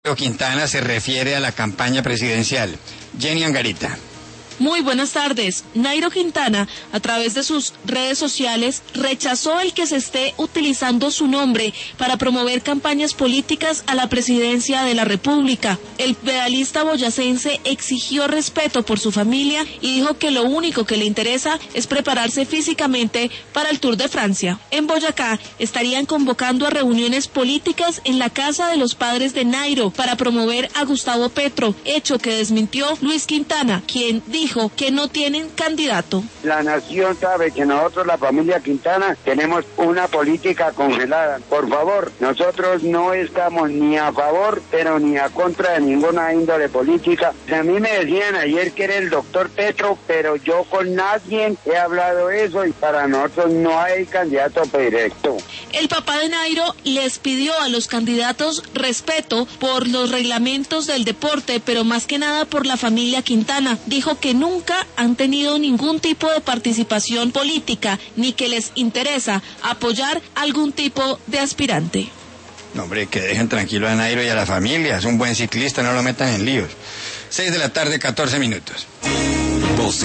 Quintana se refiere a la campaña presidencial. Jenny Angarita. Muy buenas tardes. Nairo Quintana, a través de sus redes sociales, rechazó el que se esté utilizando su nombre para promover campañas políticas a la presidencia de la República. El pedalista boyacense exigió respeto por su familia y dijo que lo único que le interesa es prepararse físicamente para el Tour de Francia. En Boyacá estarían convocando a reuniones políticas en la casa de los padres de Nairo para promover a Gustavo Petro, hecho que desmintió Luis Quintana, quien dijo que no tienen candidato. La nación sabe que nosotros, la familia Quintana, tenemos una política congelada. Por favor, nosotros no estamos ni a favor, pero ni a contra de ninguna índole política. A mí me decían ayer que era el doctor Petro, pero yo con nadie he hablado eso y para nosotros no hay candidato directo. El papá de Nairo les pidió a los candidatos respeto por los reglamentos del deporte, pero más que nada por la familia Quintana. Dijo que nunca han tenido ningún tipo de participación política, ni que les interesa apoyar algún tipo de aspirante. No, hombre, que dejen tranquilo a Nairo y a la familia. Es un buen ciclista, no lo metan en líos. 6 de la tarde, 14 minutos.